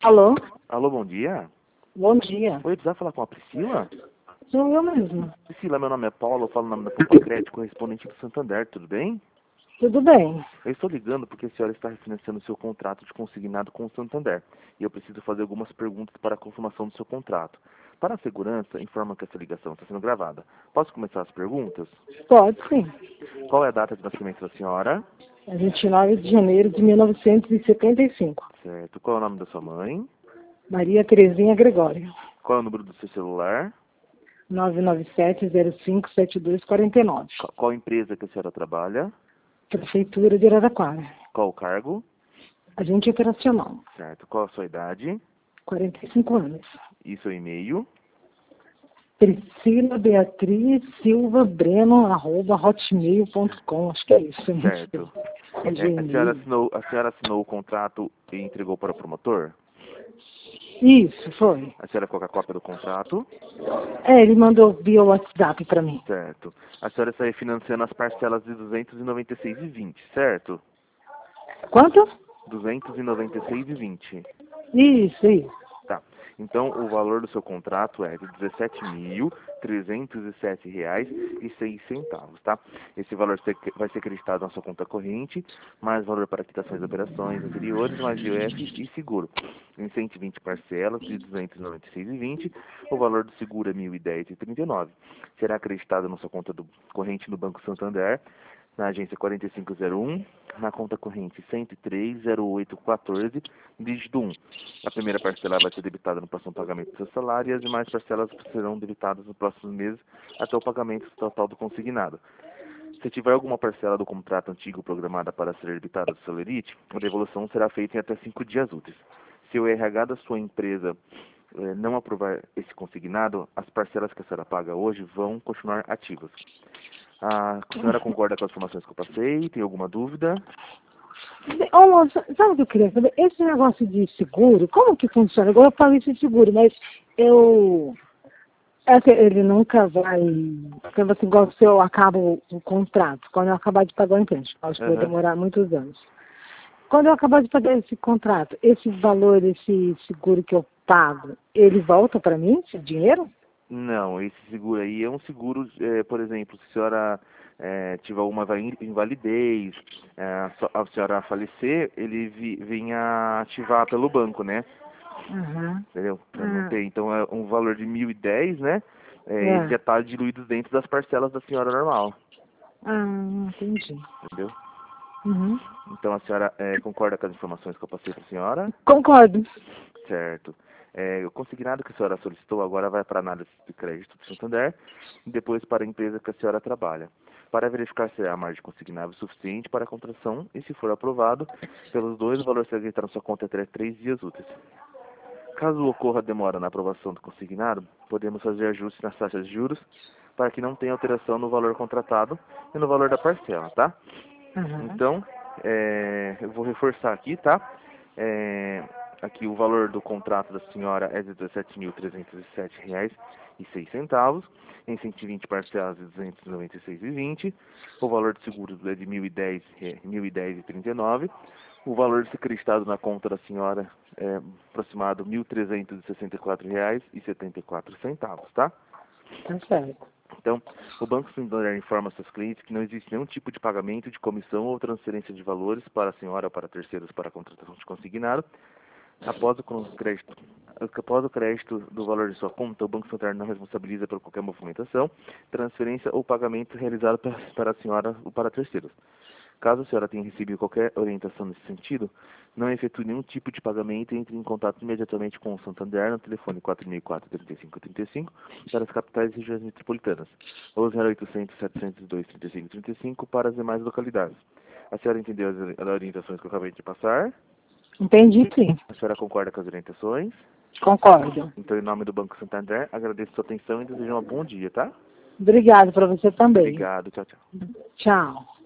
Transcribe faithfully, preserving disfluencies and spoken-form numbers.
Alô? Alô, bom dia. Bom dia. Oi, precisa falar com a Priscila? Sou eu mesmo. Priscila, meu nome é Paulo, eu falo o nome da Poupa Crédito, correspondente do Santander, tudo bem? Tudo bem. Eu estou ligando porque a senhora está refinanciando o seu contrato de consignado com o Santander. E eu preciso fazer algumas perguntas para a confirmação do seu contrato. Para a segurança, informa que essa ligação está sendo gravada. Posso começar as perguntas? Pode sim. Qual é a data de nascimento da senhora? É vinte e nove de janeiro de mil novecentos e setenta e cinco. Certo. Qual é o nome da sua mãe? Maria Terezinha Gregório. Qual é o número do seu celular? nove nove sete zero cinco sete dois quatro nove. Qual qual empresa que a senhora trabalha? Prefeitura de Araraquara. Qual o cargo? Agente operacional. Certo. Qual a sua idade? quarenta e cinco anos. E seu e-mail? Priscila Beatriz Silva Breno, arroba hotmail ponto com. Acho que é isso. Certo. É É, a, senhora Gmail. assinou, a senhora assinou o contrato e entregou para o promotor? Isso, foi. A senhora coloca a cópia do contrato? É, ele mandou via WhatsApp para mim. Certo. A senhora está refinanciando as parcelas de duzentos e noventa e seis e vinte, certo? Quanto? duzentos e noventa e seis e vinte. Isso, isso. Tá. Então, o valor do seu contrato é de dezessete mil trezentos e sete reais e seis centavos, tá? Esse valor vai ser acreditado na sua conta corrente, mais valor para quitações de operações anteriores, mais I O F e seguro. Em cento e vinte parcelas de duzentos e noventa e seis e vinte, o valor do seguro é mil e dez e trinta e nove. Será acreditado na sua conta do corrente no Banco Santander, na agência quarenta e cinco zero um, na conta corrente cento e três zero oito quatorze, dígito um. A primeira parcela vai ser debitada no próximo pagamento do seu salário e as demais parcelas serão debitadas nos próximos meses até o pagamento total do consignado. Se tiver alguma parcela do contrato antigo programada para ser debitada do Celerite, a devolução será feita em até cinco dias úteis. Se o R H da sua empresa eh, não aprovar esse consignado, as parcelas que a senhora paga hoje vão continuar ativas. A senhora concorda com as informações que eu passei? Tem alguma dúvida? Ô, moço, sabe o que eu queria saber? Esse negócio de seguro, como que funciona? Agora eu falei de seguro, mas eu... É que ele nunca vai... Porque assim, igual se eu acabo o contrato, quando eu acabar de pagar o empréstimo, acho que Uhum. vai demorar muitos anos. Quando eu acabar de pagar esse contrato, esse valor, esse seguro que eu pago, ele volta para mim, esse dinheiro? Não, esse seguro aí é um seguro, eh, por exemplo, se a senhora eh, tiver alguma va- invalidez, eh, a so- a senhora falecer, ele vi, vem a ativar pelo banco, né? Aham. Entendeu? Então, não Ah, tem. Então é um valor de mil e dez, né? Eh, ele é. já está diluído dentro das parcelas da senhora normal, Ah, entendi. entendeu? Uhum. Então a senhora eh, concorda com as informações que eu passei para a senhora? Concordo. Certo. É, o consignado que a senhora solicitou agora vai para a análise de crédito do Santander e depois para a empresa que a senhora trabalha, para verificar se a margem consignável é suficiente para a contratação e, se for aprovado pelos dois, o valor será acreditado na sua conta até três dias úteis. Caso ocorra demora na aprovação do consignado, podemos fazer ajustes nas taxas de juros para que não tenha alteração no valor contratado e no valor da parcela, tá? Aham. Então, é, eu vou reforçar aqui, tá? É, aqui o valor do contrato da senhora é de dezessete mil trezentos e sete reais e seis centavos, em cento e vinte parcelas de duzentos e noventa e seis reais e vinte centavos. O valor de seguro é de mil e dez e trinta e nove. O valor de ser acreditado na conta da senhora é aproximado mil trezentos e sessenta e quatro reais e setenta e quatro centavos, tá? Tá certo. Então, o Banco Santander informa seus clientes que não existe nenhum tipo de pagamento de comissão ou transferência de valores para a senhora ou para terceiros para a contratação de consignado. Após o crédito, após o crédito do valor de sua conta, o Banco Santander não responsabiliza por qualquer movimentação, transferência ou pagamento realizado para para a senhora ou para terceiros. Caso a senhora tenha recebido qualquer orientação nesse sentido, não efetue nenhum tipo de pagamento e entre em contato imediatamente com o Santander no telefone quatro mil e quatro, trinta e cinco trinta e cinco para as capitais e regiões metropolitanas, ou zero oitocentos, setecentos e dois, trinta e cinco trinta e cinco para as demais localidades. A senhora entendeu as as orientações que eu acabei de passar? Entendi, sim. A senhora concorda com as orientações? Concordo. Então, em nome do Banco Santander, agradeço a sua atenção e desejo um bom dia, tá? Obrigado para você também. Obrigado, tchau, tchau. Tchau.